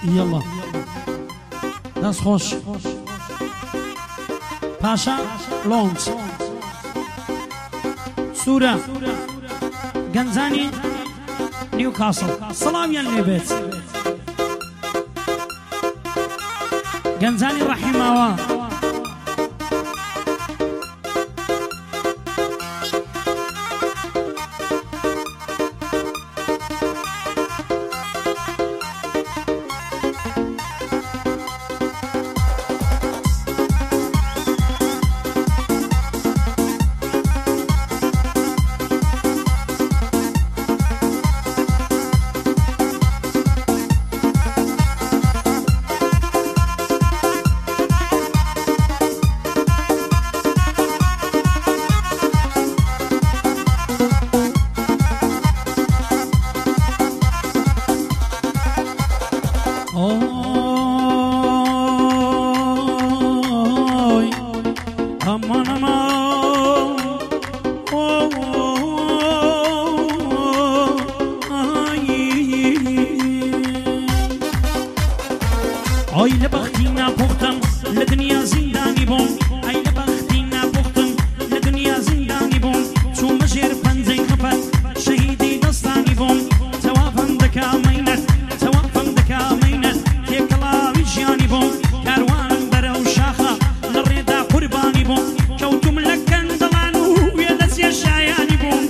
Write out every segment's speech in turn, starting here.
يلا دست خوش پاشا لونز سورة گنزانی نيوكاسل سلاويان ليبيت گنزانی رحمه آی لبختی نپختم لدنیا زندانی بوم آی لبختی نپختم لدنیا زندانی بوم تو مجر پنزی خفت شهیدی دستانی بوم توافم دکا مینت توافم دکا مینت تکلاوی جیانی بوم کاروانم برو شاخه لریدا قربانی بوم کوتم لکن دلانو ویدسی شایانی بوم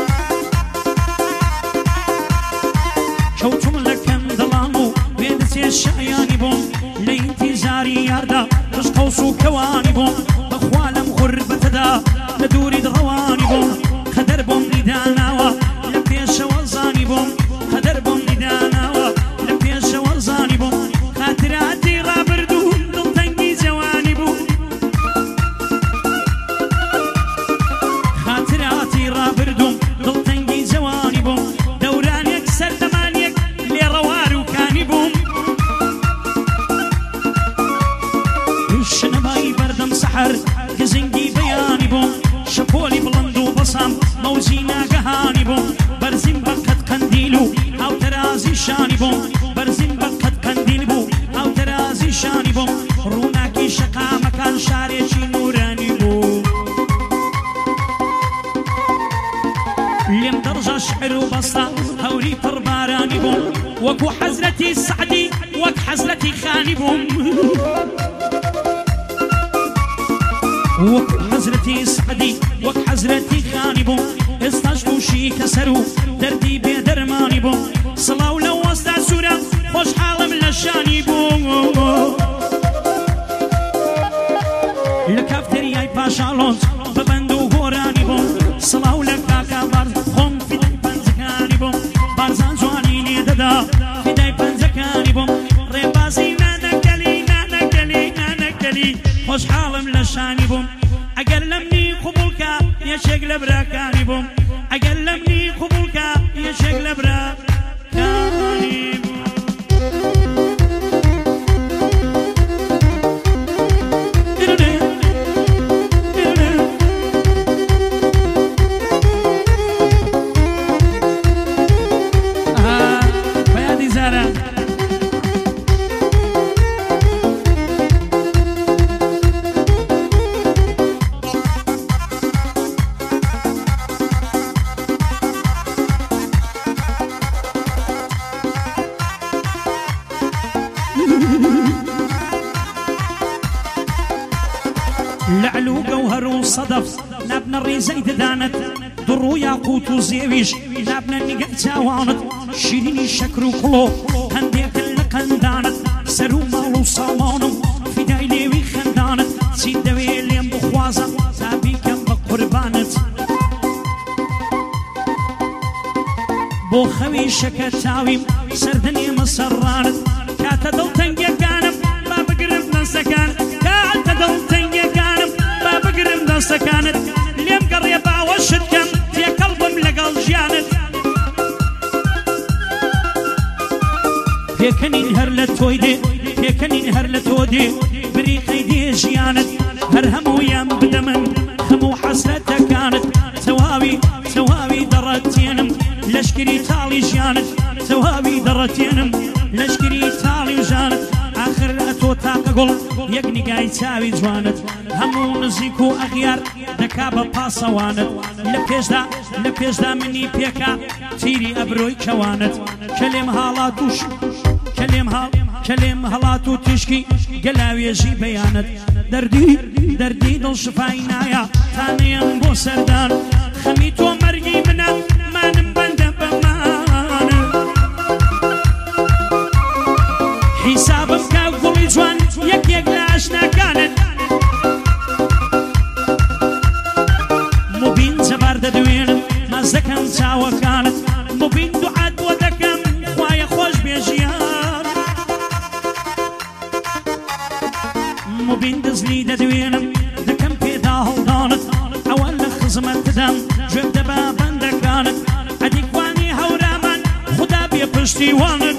کوتم لکن دلانو ویدسی شایانی بوم لانتظاري ياردا تشقوسو كواني بوم بخوالم غربة دا لدوري دغواني بوم خدر بوم نداناوا لبيش وزاني بوم خدر بوم نداناوا لبيش وزاني بوم خاطراتي غابردون دلتنجي جواني بوم خاطراتي غابردون دلتنجي جواني بوم دورانيك سردمانيك لي روارو كاني بوم شنباي بردم سحر كزنجي بياني بوم شبولي بلندو بصام موزينا قهاني بوم برزين بقت قنديلو او ترازي شاني بوم برزين بقت قنديلو او ترازي شاني بوم روناكي شقا مكان شاريشي نوراني بوم لم درجة شعر وبسطة هوري فرباراني بوم وكو حزرتي السعدي وك حزرتي خاني بوم وك حزرتي سعدي وك حزرتي خاني بوم استشفو شي كسرو دردي بيدرماني بوم صلاو لو وسط سورة خوش حالم لشاني بوم لكافتري اي باشا لونز ببندو غوراني بوم صلاو لكاكا بارز خم في داي بنزكاني بوم بارزان جواني نيددا في داي بنزكاني بوم ريبازي نانكلي خوش حالم لشاني بوم اقلمني قبولك يا شغل براكاني بوم اقلمني قبولك يا شغل براكاني بوم بيادي زارة لعلو جوهر وصدف نابنا الريزي دانت درو ياقوت وزيويش نابنا النقل تاوانت شيريني شكر وقلو هنديك اللقن دانت سرو مالو صامانم في دايليوي خندانت سيدوي ليم بخوازة تابي كم بقربانت بو خوي شكتاويم سردني مسرانت كاتدو تنجي كانم ما بقرب نسكانت كاتدو تنجي كانم ما بقرب نسكانت ليم قريبا وشدكم في قلبم لقل جانت فيكنين هرلتويدي فيكنين هرلتودي بريقي دي جيانت هرهم ويام بدمن خمو حسرتها كانت سواوي درتينم لشكري تالي جانت سواوي درتينم لشكري تالي گوڵ یەک نیگای چاوی جوانت هەموو نزیک و ئەغیار دەکا بە پاسەوانت لە پێشدا منی پێکا تیری ئەبرۆی کەوانت کەلێم هەڵات و تشکی گەلاوێژی بەیانت دەردی دڵ شفای نایە تانەیەم بۆ سەردان خەمی تۆ مەرگی منە مانم بەندە بەمانە حیسابم کا گوڵی جوان یەک لە ئاشناکانت مبین جەبار دەدوێنم ماز دەکەم چاوەکانت مبین دوعات بۆ دەکەم خوایە خۆش بێژیان مبین دزنی دەدوێنم دەکەم پێدا هەڵدانت ئەوە لە خزمەتدام گوێم دەبا بەندەکانت ئەدیکوانی هەورامان خدا بێ پشتیوانت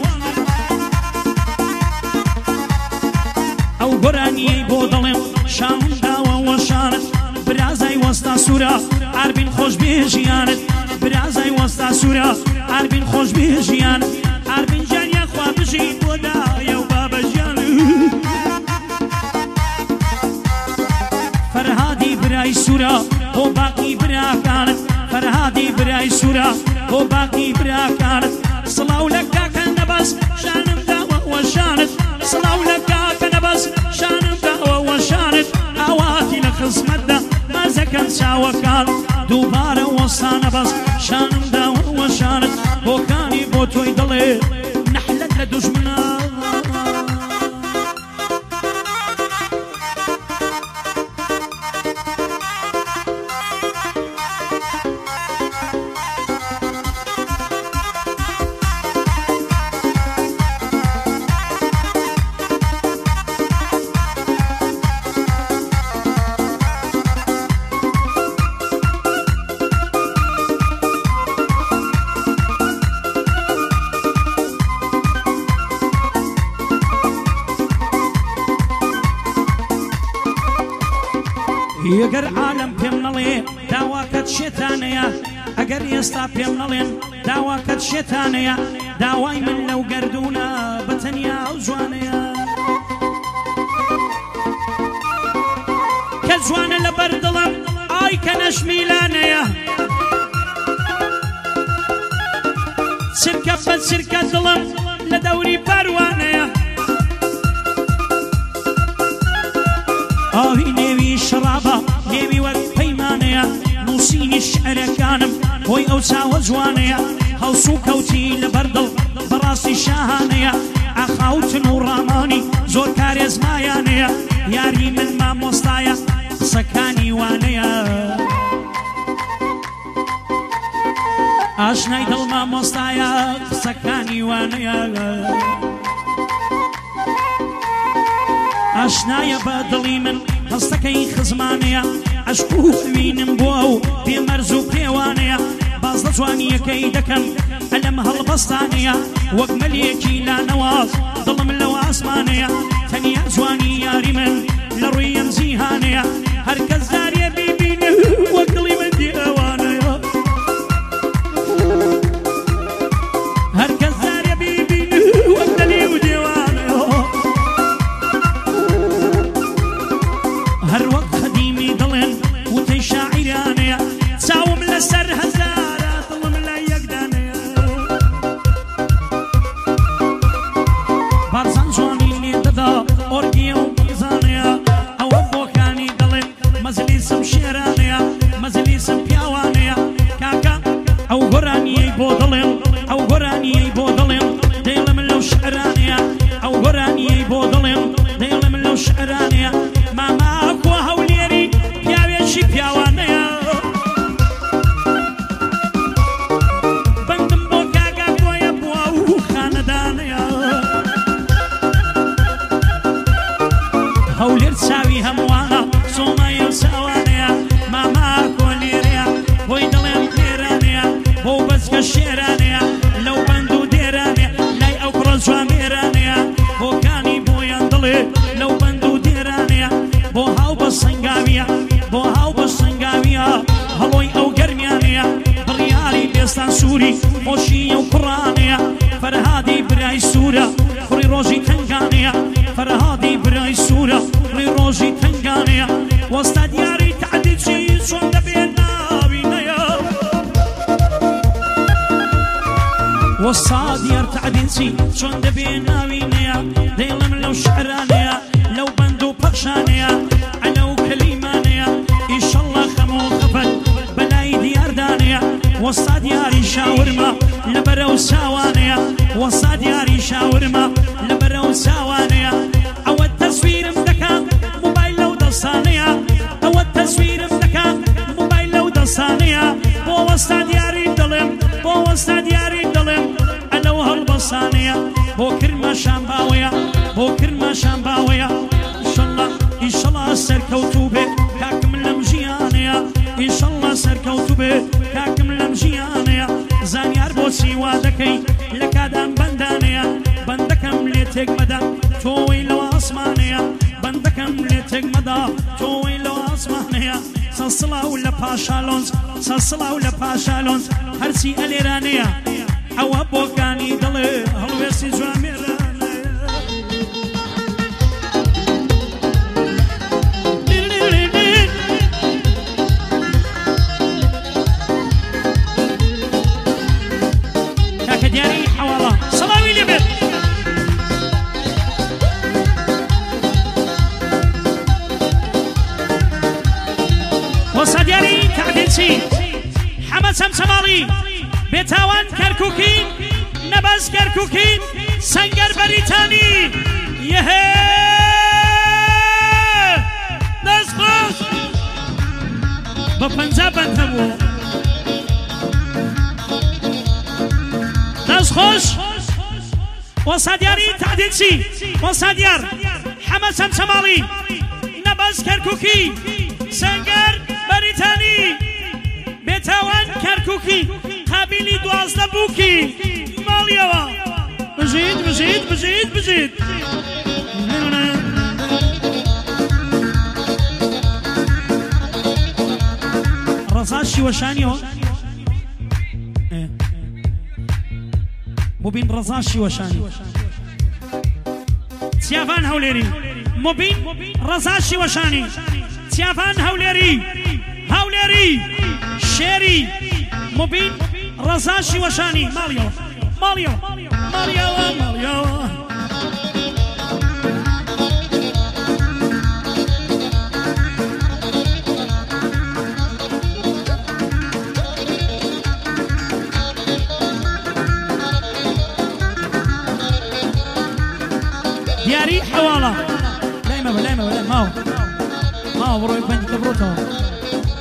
ئەو گۆرانیەی بۆ دڵێم شامم داوە وەشانت برازای وەستا سوورە ئاربین خۆش بێژیانت برازای وەستا سوورە ئاربین خۆش بێژیانت ئاربین جانیا خوا بژی بۆ دایە و بابەژیان فەرهادی برای سوورە بۆ باقی براکانت فەرهادی برای سوورە بۆ باقی براکانت سڵاو لە کاکە نەبەس شانم داوە وەشانت سڵاو لە کاکە نەبەس شانم داوە وەشانت ئاواتی لە خزمەتدا مازەکەم چاوەکان دووبارە وەستانە بەس شانم داوە وەشانت بۆکانی بۆ تۆی دڵێ نەحلەت لە دوژمنە ئەگەر عالم پێم نەڵێ داواکەت شێتانەیە ئەگەر ئێستا پێم نەڵێن داواکەت شێتانەیە داوای من لەو گەردوونە بەتەنیا ئەو جوانەیە کە جوانە لە بەردڵم ئای کە نەشمیلانەیە چرکە بە چرکە دڵم لە دەوری پاروانەیە ئاوی نێوی شڕابە نێوی وەک پەیمانەیە نووسینی شعرەکانم بۆی ئەو چاوە جوانەیە هەڵسو کەوتی لە بەردڵ بەڕاستی شاهانەیە ئاخاوتن و ڕامانی زۆر کارێزمایانەیە یاری من مامۆستایە قسەکانی وانەیە ئاشنای دڵ مامۆستایە قسەکانی وانەیە ئاشنایە بە دڵی من هەستەکەی خزمانەیە عەشق و خوێنم بۆ ئەو پێمەرز و پێوانەیە باز لە جوانیەکەی دەکەم ئەلەم هەڵبەستانەیە وەک مەلێکی لانەواز دڵم لەو ئاسمانەیە تەنیا جوانی یاری من لە ڕووی جیهانەیە هەرکەس زاریە بیبینە وەک دڵی من دیوانەیە هەرکەس زاریە بیبینە وەک دڵی و دیوانەیە هەر وەک خەدیمی دڵێن وتەی شاعیرانەیە چاوم لەسەر هەزارە دڵم لە یەکدانەیە بارزان جوانی لێ دەدا ئۆرگیە و میزانەیە ئەوە بۆکانی دڵێن مەجلیسم شێرانەیە مەجلیسم پیاوانەیە کاکە ئەو گۆرانیەی بۆ دڵێن ئەو گۆرانیەی بۆ دڵێن دەیڵێ من لەو شعرانەیە ئەو گۆرانیەی بۆ دڵێن دەیڵێ من لەو شعرانەیە ماماکۆ هەولێری پیاوێکی پیاوانەیە بەندم بۆ کاگا بۆیە بووە و خانەدانەیە هەولێر چاوی هەمووانە سۆمایە و چاوانەیە ماماکۆ لێرەیە بۆی دڵێم لێرانەیە بۆ بەچکە شێرانەیە لەو بەند و دێرانەیە لای ئەو کوڕە جوان مێرانەیە بۆکانی بۆیان دڵێ لەو بەند و دێرانەیە بۆ هاو بە سنگاویە بۆ هاو بە سنگاویە هەڵۆی ئەو گەرمیانەیە بڕیاری بێستان سووری خۆشیە و کوڕانەیە فەرهادی برای سوورە کوڕی ڕۆژی تەنگانەیە فەرهادی برای سوورە سوورە ڕێ ڕۆژی تنگانەیە وەستا دیاری تعدیچی چۆن دەبێت ناوینەیە وەستا دیار تعدیچی چۆن دەبێت ناوینەیە دەیڵم لەو شعرانەیە لەو بەند و پەخشانەیە عەلە و کەلیمانەیە ئیشەڵڵا خەمە و خەفەت بەلای دیاردانەیە وەستا دیاری شاورما لەبەرە و ساوانەیە وەستا دیاری شاورما لەبەرە و ساوانەیە ئەوە تەسویرم دەکا موبایل لەو دەستانەیە ئەوە تەسویرم دەکا موبایل لەو دەستانەیە بۆ وەستا دیاری دڵێم بۆ وەستا دیاری دڵێم ئەلەو هەڵبەسانەیە بۆ کرماشان باوەیە بۆ کرماشان باوەیە ئیشەڵڵا ئیشەڵڵا سەرکەوتوو بێ کاکم لەم ژیانەیە ئیشەڵڵا سەرکەوتوو بێ کاکم لەم ژیانەیە زانیار بۆچی وا دەکەی لە کادام بەندانەیە بەندەکەم لێ تێک مەدا تۆی لەو ئاسمانەیە بەندەکەم لێ تێک مەدا تۆی لەو ئاسمانەیە سەسڵاو لە پاشالۆنج سەسڵاو لە پاشالۆنج هەرچی ئەلێرانەیە ئەوە بۆکانی دڵێ هەڵوێستی جوامێرانەیە کاکە دیاری حەواڵە سەڵاوی لێ بێت وەستا دیاری تعدیلچی حەمەد چەمچەماڵی بێتاوان کەرکووکی نەبەز کەرکووکی سەنگەر بەریتانی یەهێ دەستخۆش بە 50 بەند هەبوو دەستخۆش وەستا دیاری تعدیلچی وەستا دیار حەمەد چەمچەماڵی نەبەز کەرکووکی سەنگەر بەریتانی بێتاوان کەرکووکی قابلی 12 بووکی ماڵیەوە بژیت بژیت بژیت بژیت ڕەزا شیوەشانیەوە مبین ڕەزا شیوەشانی چیاوان هەولێری مبین ڕەزا شیوەشانی چیاوان هەولێری هەولێری شێری مبین ڕەزا شیوەشانی ماڵیەوە ماڵیەوە ماڵیەوە ماڵیەوە دیاری حەواڵە لای مەبە لای مەبە لای ماوە ماوە بڕۆی بەندەکە بڕۆتەوە